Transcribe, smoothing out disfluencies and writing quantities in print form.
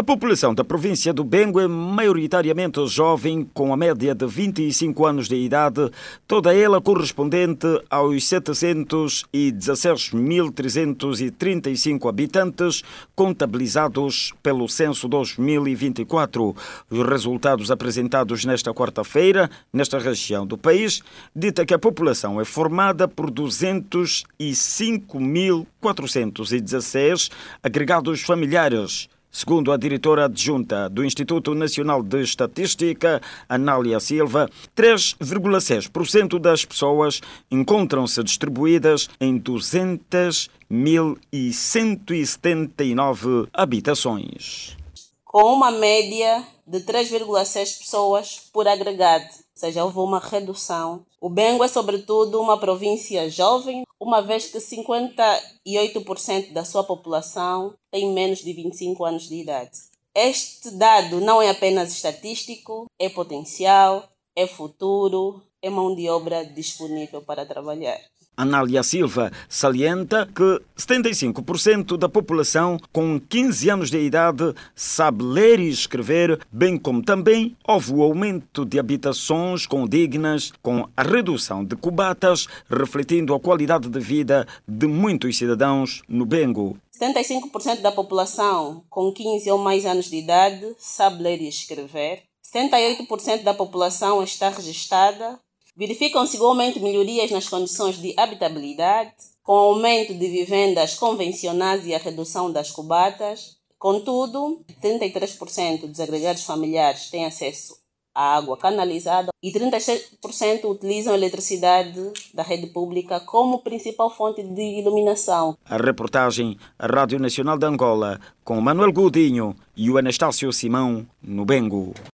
A população da província do Bengo é maioritariamente jovem, com a média de 25 anos de idade, toda ela correspondente aos 716.335 habitantes contabilizados pelo Censo 2024. Os resultados apresentados nesta quarta-feira, nesta região do país, dita que a população é formada por 205.416 agregados familiares. Segundo a diretora adjunta do Instituto Nacional de Estatística, Anália Silva, 3,6% das pessoas encontram-se distribuídas em 200.179 habitações. Com uma média de 3,6 pessoas por agregado, ou seja, houve uma redução. O Bengo é, sobretudo, uma província jovem, uma vez que 58% da sua população tem menos de 25 anos de idade. Este dado não é apenas estatístico, é potencial, é futuro, é mão de obra disponível para trabalhar. Anália Silva salienta que 75% da população com 15 anos de idade sabe ler e escrever, bem como também houve o aumento de habitações condignas com a redução de cubatas, refletindo a qualidade de vida de muitos cidadãos no Bengo. 75% da população com 15 ou mais anos de idade sabe ler e escrever. 78% da população está registada. Verificam-se igualmente melhorias nas condições de habitabilidade, com o aumento de vivendas convencionais e a redução das cubatas. Contudo, 33% dos agregados familiares têm acesso à água canalizada e 36% utilizam a eletricidade da rede pública como principal fonte de iluminação. A reportagem, a Rádio Nacional de Angola, com Manuel Godinho e o Anastácio Simão, no Bengo.